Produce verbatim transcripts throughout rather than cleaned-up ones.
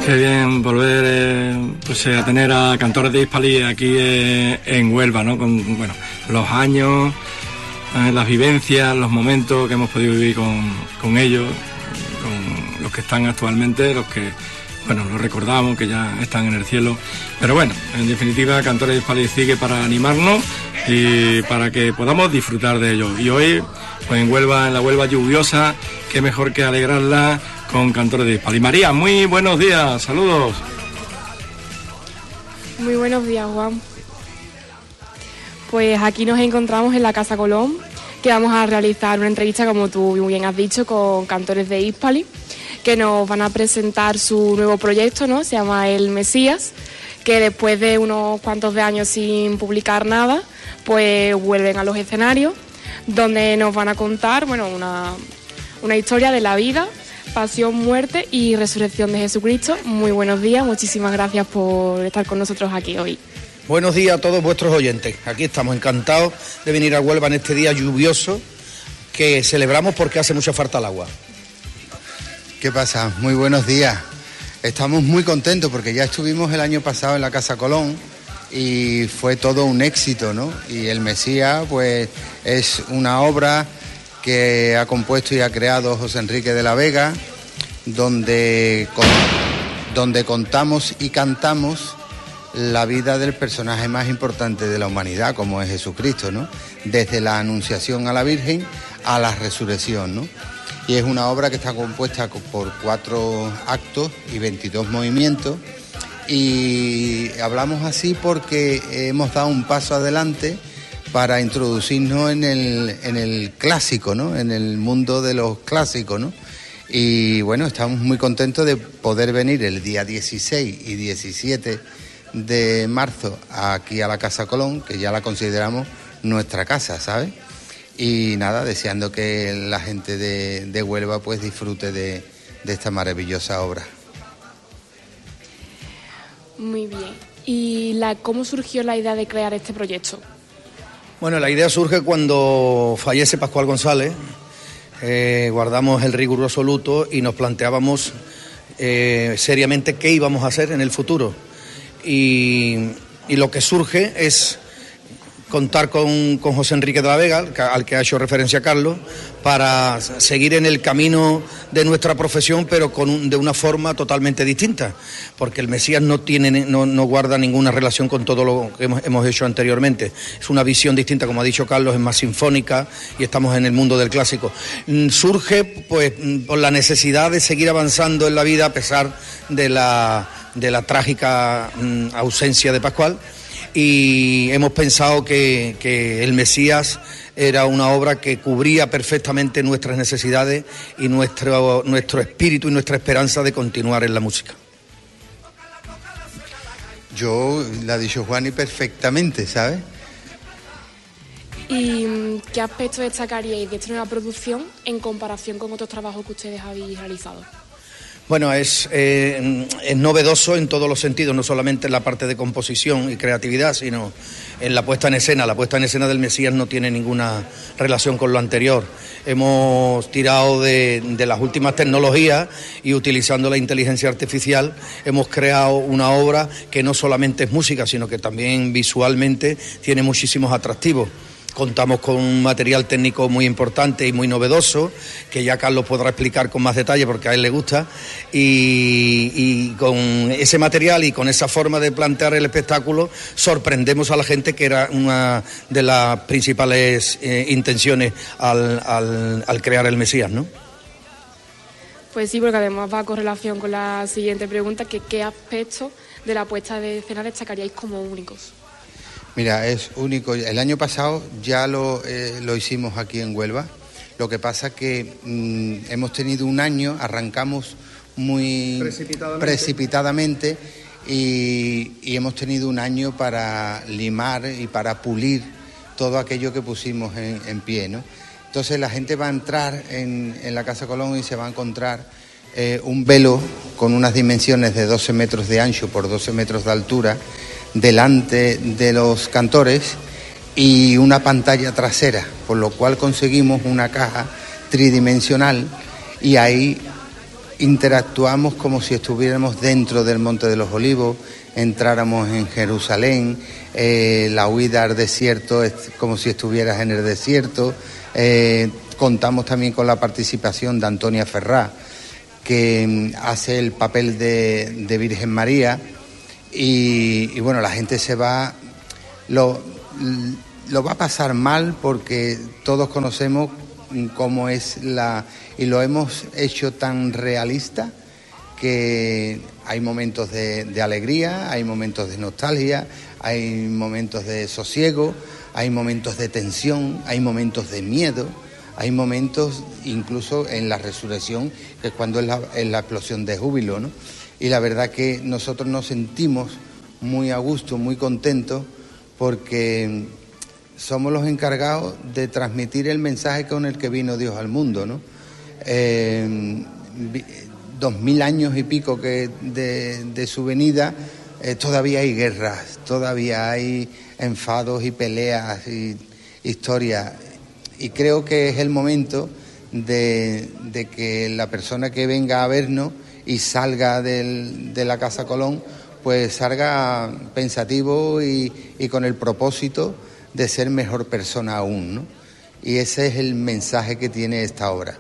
Qué bien volver eh, pues, eh, a tener a cantores de Hispali aquí eh, en Huelva, ¿no? Con bueno, los años, eh, las vivencias, los momentos que hemos podido vivir con, con ellos, con los que están actualmente, los que bueno, los recordamos, que ya están en el cielo. Pero bueno, en definitiva, Cantores de Hispali sigue para animarnos y para que podamos disfrutar de ellos. Y hoy, pues en Huelva, en la Huelva lluviosa, qué mejor que alegrarla con Cantores de Hispali. María, muy buenos días, saludos. Muy buenos días, Juan. Pues aquí nos encontramos en la Casa Colón, que vamos a realizar una entrevista, como tú muy bien has dicho, con Cantores de Hispali, que nos van a presentar su nuevo proyecto, ¿no? Se llama El Mesías, que después de unos cuantos de años sin publicar nada, pues vuelven a los escenarios, donde nos van a contar, bueno, una, una historia de la vida, pasión, muerte y resurrección de Jesucristo. Muy buenos días, muchísimas gracias por estar con nosotros aquí hoy. Buenos días a todos vuestros oyentes. Aquí estamos encantados de venir a Huelva en este día lluvioso que celebramos porque hace mucha falta el agua. ¿Qué pasa? Muy buenos días. Estamos muy contentos porque ya estuvimos el año pasado en la Casa Colón y fue todo un éxito, ¿no? Y El Mesías, pues, es una obra que ha compuesto y ha creado José Enrique de la Vega, donde, con, donde contamos y cantamos la vida del personaje más importante de la humanidad, como es Jesucristo, ¿no? Desde la Anunciación a la Virgen a la Resurrección, ¿no? Y es una obra que está compuesta por cuatro actos y veintidós movimientos, y hablamos así porque hemos dado un paso adelante para introducirnos en el, en el clásico, ¿no? En el mundo de los clásicos, ¿no? Y bueno, estamos muy contentos de poder venir el día dieciséis y diecisiete de marzo aquí a la Casa Colón, que ya la consideramos nuestra casa, ¿sabes? Y nada, deseando que la gente de, de Huelva pues disfrute de, de esta maravillosa obra. Muy bien. ¿Y la, cómo surgió la idea de crear este proyecto? Bueno, la idea surge cuando fallece Pascual González, eh, guardamos el riguroso luto y nos planteábamos eh, seriamente qué íbamos a hacer en el futuro. Y, y lo que surge es contar con, con José Enrique de la Vega, al que ha hecho referencia Carlos, para seguir en el camino de nuestra profesión, pero con un, de una forma totalmente distinta, porque el Mesías no tiene, no, no guarda ninguna relación con todo lo que hemos, hemos hecho anteriormente. Es una visión distinta, como ha dicho Carlos, es más sinfónica y estamos en el mundo del clásico. Surge pues por la necesidad de seguir avanzando en la vida a pesar de la, de la trágica mm, ausencia de Pascual. Y hemos pensado que, que El Mesías era una obra que cubría perfectamente nuestras necesidades y nuestro, nuestro espíritu y nuestra esperanza de continuar en la música. Yo, la ha dicho Juani perfectamente, ¿sabes? ¿Y qué aspectos destacaríais de esta nueva producción en comparación con otros trabajos que ustedes habéis realizado? Bueno, es, eh, es novedoso en todos los sentidos, no solamente en la parte de composición y creatividad, sino en la puesta en escena. La puesta en escena del Mesías no tiene ninguna relación con lo anterior. Hemos tirado de, de las últimas tecnologías y utilizando la inteligencia artificial hemos creado una obra que no solamente es música, sino que también visualmente tiene muchísimos atractivos. Contamos con un material técnico muy importante y muy novedoso, que ya Carlos podrá explicar con más detalle porque a él le gusta, y, y con ese material y con esa forma de plantear el espectáculo sorprendemos a la gente, que era una de las principales eh, intenciones al, al, al crear El Mesías, ¿no? Pues sí, porque además va con relación con la siguiente pregunta, que qué aspectos de la puesta de escena destacaríais como únicos. Mira, es único. El año pasado ya lo, eh, lo hicimos aquí en Huelva. Lo que pasa que mmm, hemos tenido un año, arrancamos muy precipitadamente, precipitadamente y, y hemos tenido un año para limar y para pulir todo aquello que pusimos en, en pie, ¿no? Entonces la gente va a entrar en, en la Casa Colón y se va a encontrar eh, un velo con unas dimensiones de doce metros de ancho por doce metros de altura delante de los cantores y una pantalla trasera, por lo cual conseguimos una caja tridimensional y ahí interactuamos como si estuviéramos dentro del Monte de los Olivos, entráramos en Jerusalén, eh, la huida al desierto es como si estuvieras en el desierto. Eh, contamos también con la participación de Antonia Ferrá, que hace el papel de, de Virgen María, y, y bueno, la gente se va, lo, lo va a pasar mal porque todos conocemos cómo es la, y lo hemos hecho tan realista que hay momentos de, de alegría, hay momentos de nostalgia, hay momentos de sosiego, hay momentos de tensión, hay momentos de miedo, hay momentos incluso en la resurrección, que es cuando es la, es la explosión de júbilo, ¿no? Y la verdad que nosotros nos sentimos muy a gusto, muy contentos, porque somos los encargados de transmitir el mensaje con el que vino Dios al mundo, ¿no? Eh, dos mil años y pico que de, de su venida, eh, todavía hay guerras, todavía hay enfados y peleas y historias. Y creo que es el momento de, de que la persona que venga a vernos y salga del, de la Casa Colón, pues salga pensativo y, y con el propósito de ser mejor persona aún, ¿no? Y ese es el mensaje que tiene esta obra.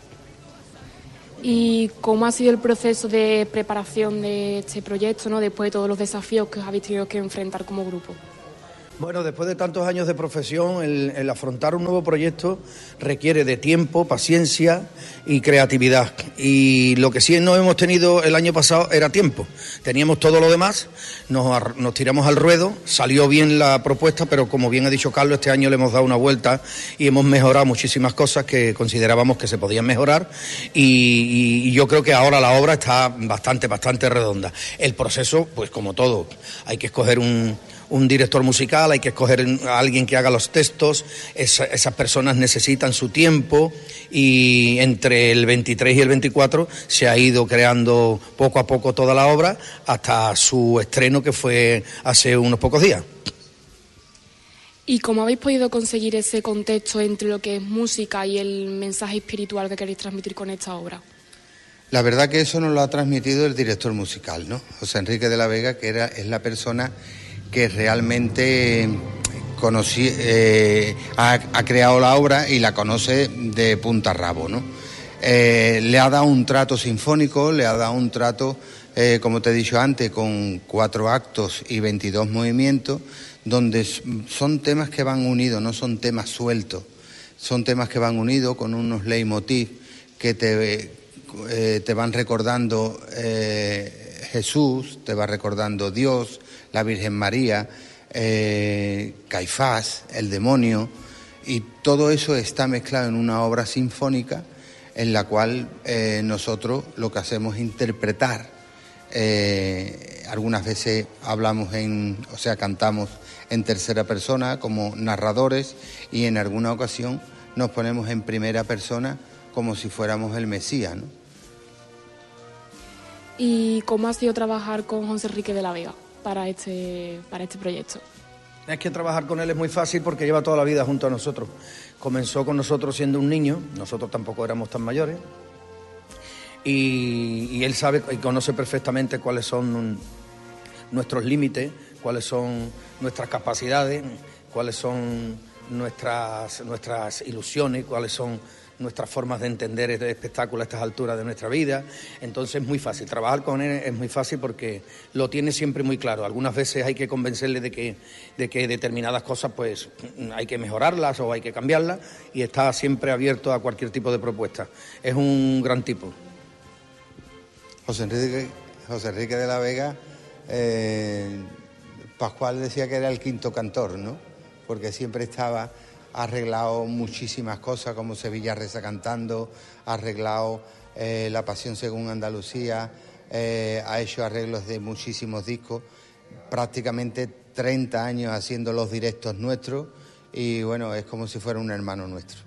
¿Y cómo ha sido el proceso de preparación de este proyecto, ¿no?, después de todos los desafíos que os habéis tenido que enfrentar como grupo? Bueno, después de tantos años de profesión, el, el afrontar un nuevo proyecto requiere de tiempo, paciencia y creatividad. Y lo que sí no hemos tenido el año pasado era tiempo. Teníamos todo lo demás, nos, nos tiramos al ruedo, salió bien la propuesta, pero como bien ha dicho Carlos, este año le hemos dado una vuelta y hemos mejorado muchísimas cosas que considerábamos que se podían mejorar, y, y, y yo creo que ahora la obra está bastante, bastante redonda. El proceso, pues como todo, hay que escoger un... un director musical, hay que escoger a alguien que haga los textos, Esa, esas personas necesitan su tiempo, y entre el veintitrés y el veinticuatro se ha ido creando poco a poco toda la obra hasta su estreno, que fue hace unos pocos días. ¿Y cómo habéis podido conseguir ese contexto entre lo que es música y el mensaje espiritual que queréis transmitir con esta obra? La verdad que eso nos lo ha transmitido el director musical, ¿no? José Enrique de la Vega, que era, es la persona que realmente conocí, eh, ha, ha creado la obra y la conoce de punta a rabo, ¿no? Eh, le ha dado un trato sinfónico, le ha dado un trato, eh, como te he dicho antes, con cuatro actos y veintidós movimientos, donde son temas que van unidos, no son temas sueltos, son temas que van unidos con unos leitmotiv que te, eh, te van recordando eh, Jesús, te va recordando Dios, la Virgen María, eh, Caifás, el demonio, y todo eso está mezclado en una obra sinfónica en la cual eh, nosotros lo que hacemos es interpretar. Eh, algunas veces hablamos en, o sea, cantamos en tercera persona como narradores, y en alguna ocasión nos ponemos en primera persona como si fuéramos el Mesías, ¿no? ¿Y cómo ha sido trabajar con José Enrique de la Vega para este, para este proyecto? Es que trabajar con él es muy fácil porque lleva toda la vida junto a nosotros. Comenzó con nosotros siendo un niño, nosotros tampoco éramos tan mayores, y, y él sabe y conoce perfectamente cuáles son nuestros límites, cuáles son nuestras capacidades, cuáles son nuestras, nuestras ilusiones, cuáles son nuestras formas de entender este espectáculo a estas alturas de nuestra vida. Entonces es muy fácil, trabajar con él es muy fácil porque lo tiene siempre muy claro. Algunas veces hay que convencerle de que, de que determinadas cosas pues hay que mejorarlas o hay que cambiarlas, y está siempre abierto a cualquier tipo de propuesta. Es un gran tipo. José Enrique, José Enrique de la Vega, eh, Pascual decía que era el quinto cantor, ¿no? Porque siempre estaba... ha arreglado muchísimas cosas, como Sevilla Reza Cantando, ha arreglado eh, La Pasión según Andalucía, eh, ha hecho arreglos de muchísimos discos, prácticamente treinta años haciendo los directos nuestros, y bueno, es como si fuera un hermano nuestro.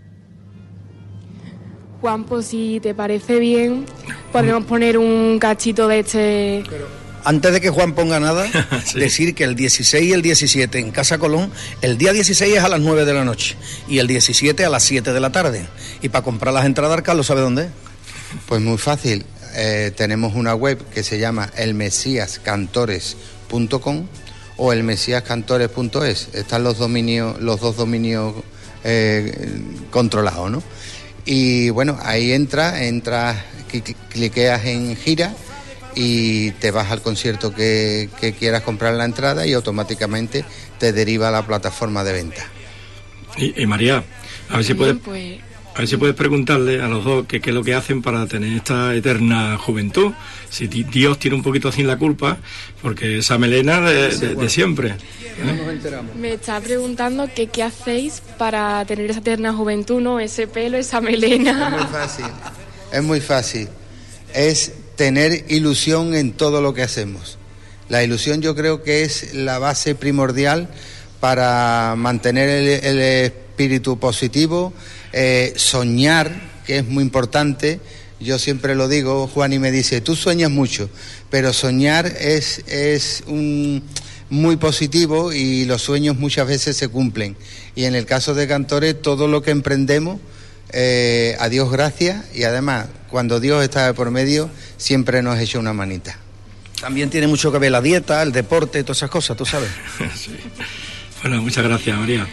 Juan, pues si te parece bien, podemos poner un cachito de este... Pero... Antes de que Juan ponga nada, sí. Decir que el dieciséis y el diecisiete en Casa Colón, el día dieciséis es a las nueve de la noche y el diecisiete a las siete de la tarde. Y para comprar las entradas, Carlos, ¿sabe dónde? Pues muy fácil. Eh, tenemos una web que se llama el mesías cantores punto com o el mesías cantores punto es. Están los dominios, los dos dominios eh, controlados, ¿no? Y bueno, ahí entras, entras, cliqueas en gira y te vas al concierto que, que quieras comprar la entrada y automáticamente te deriva a la plataforma de venta. Y, y María, a ver si puedes, pues... a ver si puedes preguntarle a los dos qué, qué es lo que hacen para tener esta eterna juventud. Si ti- Dios tiene un poquito así la culpa, porque esa melena de, de, de siempre. ¿eh? Me está preguntando que qué hacéis para tener esa eterna juventud, ¿no? Ese pelo, esa melena. Es muy fácil, es muy fácil. Es tener ilusión en todo lo que hacemos. La ilusión yo creo que es la base primordial para mantener el, el espíritu positivo, eh, soñar, que es muy importante. Yo siempre lo digo, Juani me dice, tú sueñas mucho, pero soñar es, es un, muy positivo y los sueños muchas veces se cumplen. Y en el caso de Cantores, todo lo que emprendemos, eh, a Dios gracias, y además, cuando Dios está de por medio, siempre nos echa una manita. También tiene mucho que ver la dieta, el deporte, todas esas cosas, tú sabes. Sí. Bueno, muchas gracias, María.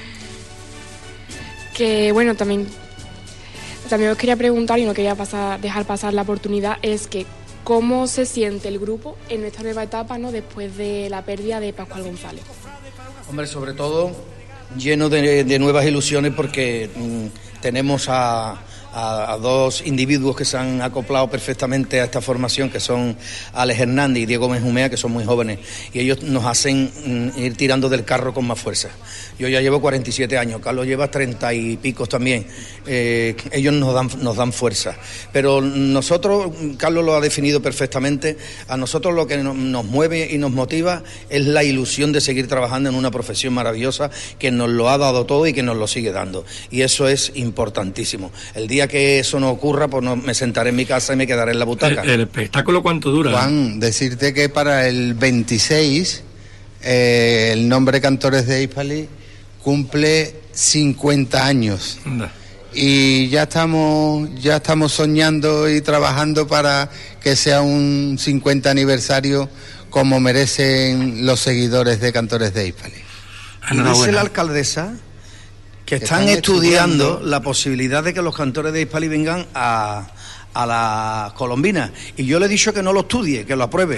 Que bueno, también, también os quería preguntar, y no quería pasar, dejar pasar la oportunidad, es que cómo se siente el grupo en esta nueva etapa, ¿no? Después de la pérdida de Pascual González. Hombre, sobre todo lleno de, de nuevas ilusiones porque mmm, tenemos a, a, a dos individuos que se han acoplado perfectamente a esta formación, que son Alex Hernández y Diego Benjumea, que son muy jóvenes, y ellos nos hacen mmm, ir tirando del carro con más fuerza. Yo ya llevo cuarenta y siete años, Carlos lleva treinta y picos también. Eh, ellos nos dan, nos dan fuerza. Pero nosotros, Carlos lo ha definido perfectamente, a nosotros lo que nos, nos mueve y nos motiva es la ilusión de seguir trabajando en una profesión maravillosa que nos lo ha dado todo y que nos lo sigue dando. Y eso es importantísimo. El día que eso no ocurra, pues no, me sentaré en mi casa y me quedaré en la butaca. ¿El, el espectáculo cuánto dura? Juan, decirte que para el veintiséis, eh, el nombre Cantores de Hispali cumple cincuenta años. Anda. Y ya estamos ya estamos soñando y trabajando para que sea un cincuenta aniversario como merecen los seguidores de Cantores de Hispali. Y dice la alcaldesa que están, están estudiando, estudiando la posibilidad de que los Cantores de Hispali vengan a, a la Colombina. Y yo le he dicho que no lo estudie, que lo apruebe.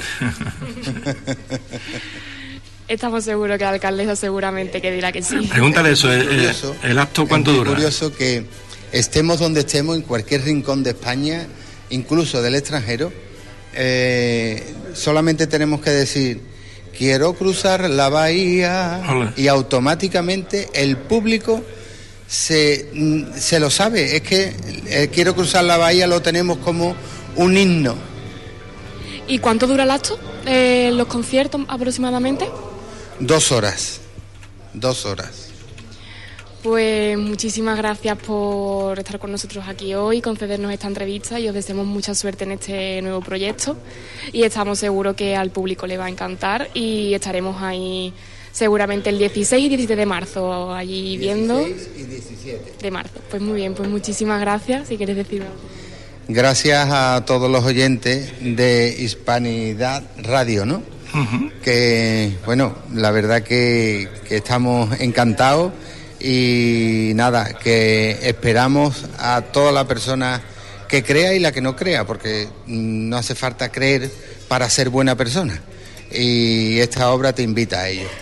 Estamos seguros que la alcaldesa seguramente que dirá que sí. Pregúntale eso, el, el, el acto cuánto es muy dura. Es curioso que estemos donde estemos, en cualquier rincón de España, incluso del extranjero, eh, solamente tenemos que decir, quiero cruzar la bahía. Hola. Y automáticamente el público se, se lo sabe. Es que eh, quiero cruzar la bahía lo tenemos como un himno. ¿Y cuánto dura el acto? Eh, ¿Los conciertos aproximadamente? Dos horas, dos horas. Pues muchísimas gracias por estar con nosotros aquí hoy, concedernos esta entrevista y os deseamos mucha suerte en este nuevo proyecto y estamos seguros que al público le va a encantar y estaremos ahí seguramente el dieciséis y diecisiete de marzo allí viendo. dieciséis y diecisiete de marzo. Pues muy bien, pues muchísimas gracias, si quieres decirlo. Gracias a todos los oyentes de Hispanidad Radio, ¿no? Uh-huh. Que, bueno, la verdad que, que estamos encantados y nada, que esperamos a toda la persona que crea y la que no crea, porque no hace falta creer para ser buena persona. Y esta obra te invita a ello.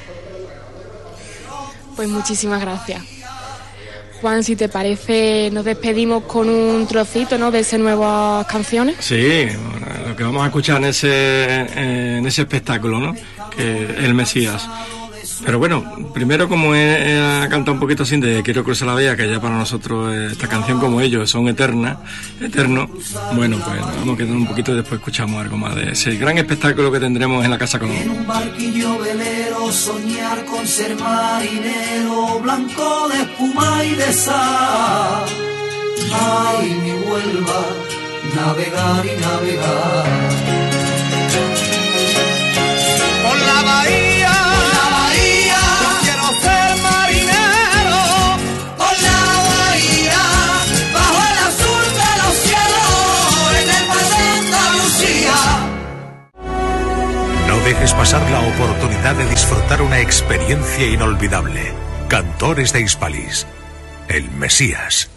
Pues muchísimas gracias. Juan, si te parece, nos despedimos con un trocito, ¿no?, de esas nuevas canciones. Sí, lo que vamos a escuchar en ese en ese espectáculo, ¿no?, que es el Mesías. Pero bueno, primero, como he, he cantado un poquito así de Quiero cruzar la bahía, que ya para nosotros esta canción, como ellos son eternas, eternos, bueno, pues vamos a quedar un poquito y después escuchamos algo más de ese gran espectáculo que tendremos en la Casa Colón. En un barquillo velero soñar con ser marinero, blanco de espuma y de sal. Ay, mi Huelva, navegar y navegar. Por la bahía. dejes pasar la oportunidad de disfrutar una experiencia inolvidable. Cantores de Hispalis, el Mesías.